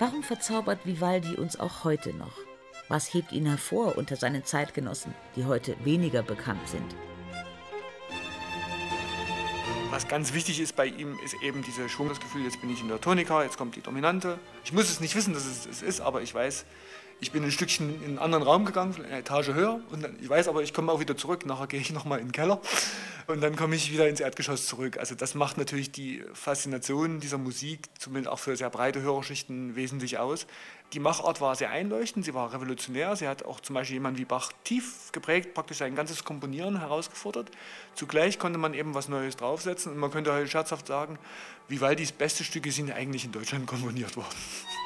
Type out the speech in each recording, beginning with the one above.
Warum verzaubert Vivaldi uns auch heute noch? Was hebt ihn hervor unter seinen Zeitgenossen, die heute weniger bekannt sind? Was ganz wichtig ist bei ihm, ist eben dieses Schwunggefühl, jetzt bin ich in der Tonika, jetzt kommt die Dominante. Ich muss es nicht wissen, dass es ist, aber ich weiß, ich bin ein Stückchen in einen anderen Raum gegangen, eine Etage höher. Und ich weiß aber, ich komme auch wieder zurück. Nachher gehe ich nochmal in den Keller und dann komme ich wieder ins Erdgeschoss zurück. Also das macht natürlich die Faszination dieser Musik, zumindest auch für sehr breite Hörerschichten, wesentlich aus. Die Machart war sehr einleuchtend, sie war revolutionär. Sie hat auch zum Beispiel jemanden wie Bach tief geprägt, praktisch sein ganzes Komponieren herausgefordert. Zugleich konnte man eben was Neues draufsetzen. Und man könnte heute scherzhaft sagen, Vivaldis beste Stücke sind eigentlich in Deutschland komponiert worden.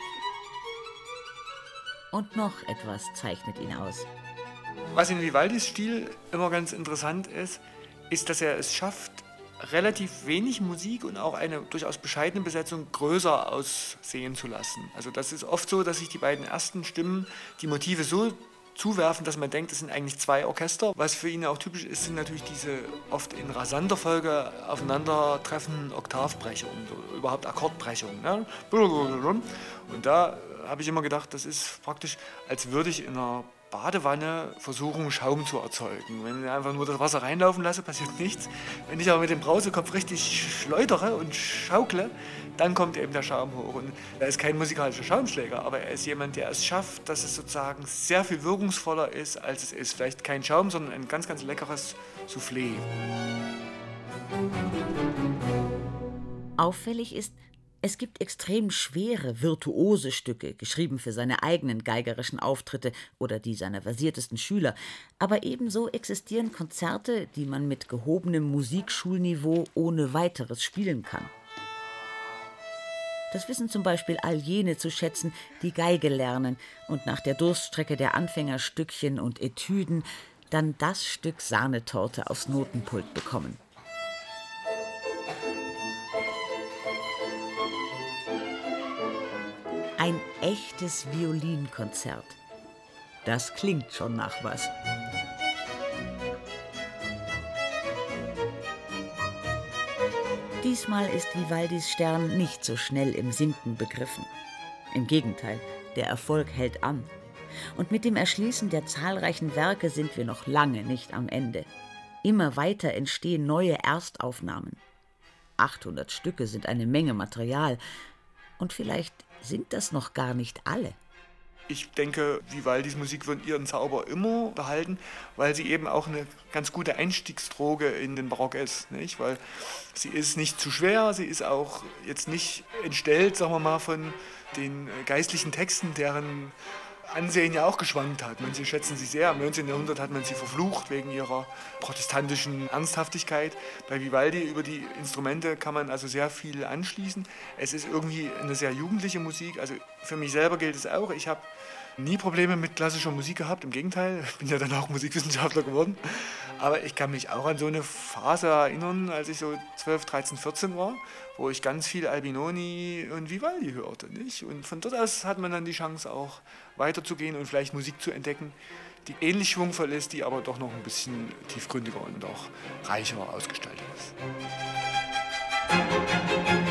Und noch etwas zeichnet ihn aus. Was in Vivaldis Stil immer ganz interessant ist, dass er es schafft, relativ wenig Musik und auch eine durchaus bescheidene Besetzung größer aussehen zu lassen. Also das ist oft so, dass sich die beiden ersten Stimmen die Motive so zuwerfen, dass man denkt, es sind eigentlich zwei Orchester. Was für ihn auch typisch ist, sind natürlich diese oft in rasanter Folge aufeinandertreffenden Oktavbrechungen, überhaupt Akkordbrechungen. Ne? Und da habe ich immer gedacht, das ist praktisch, als würde ich in einer Badewanne versuchen, Schaum zu erzeugen. Wenn ich einfach nur das Wasser reinlaufen lasse, passiert nichts. Wenn ich aber mit dem Brausekopf richtig schleudere und schaukle, dann kommt eben der Schaum hoch. Und er ist kein musikalischer Schaumschläger, aber er ist jemand, der es schafft, dass es sozusagen sehr viel wirkungsvoller ist, als es ist. Vielleicht kein Schaum, sondern ein ganz, ganz leckeres Soufflé. Auffällig ist, es gibt extrem schwere, virtuose Stücke, geschrieben für seine eigenen geigerischen Auftritte oder die seiner versiertesten Schüler. Aber ebenso existieren Konzerte, die man mit gehobenem Musikschulniveau ohne weiteres spielen kann. Das wissen zum Beispiel all jene zu schätzen, die Geige lernen und nach der Durststrecke der Anfängerstückchen und Etüden dann das Stück Sahnetorte aufs Notenpult bekommen. Ein echtes Violinkonzert. Das klingt schon nach was. Diesmal ist Vivaldis Stern nicht so schnell im Sinken begriffen. Im Gegenteil, der Erfolg hält an. Und mit dem Erschließen der zahlreichen Werke sind wir noch lange nicht am Ende. Immer weiter entstehen neue Erstaufnahmen. 800 Stücke sind eine Menge Material. Und vielleicht sind das noch gar nicht alle. Ich denke, Vivaldis Musik wird ihren Zauber immer behalten, weil sie eben auch eine ganz gute Einstiegsdroge in den Barock ist. Nicht? Weil sie ist nicht zu schwer, sie ist auch jetzt nicht entstellt, sagen wir mal, von den geistlichen Texten, deren Ansehen ja auch geschwankt hat. Manche schätzen sie sehr. Im 19. Jahrhundert hat man sie verflucht wegen ihrer protestantischen Ernsthaftigkeit. Bei Vivaldi über die Instrumente kann man also sehr viel anschließen. Es ist irgendwie eine sehr jugendliche Musik. Also für mich selber gilt es auch. Ich habe nie Probleme mit klassischer Musik gehabt. Im Gegenteil, ich bin ja dann auch Musikwissenschaftler geworden. Aber ich kann mich auch an so eine Phase erinnern, als ich so 12, 13, 14 war, wo ich ganz viel Albinoni und Vivaldi hörte. Nicht? Und von dort aus hat man dann die Chance auch weiterzugehen und vielleicht Musik zu entdecken, die ähnlich schwungvoll ist, die aber doch noch ein bisschen tiefgründiger und auch reicher ausgestaltet ist.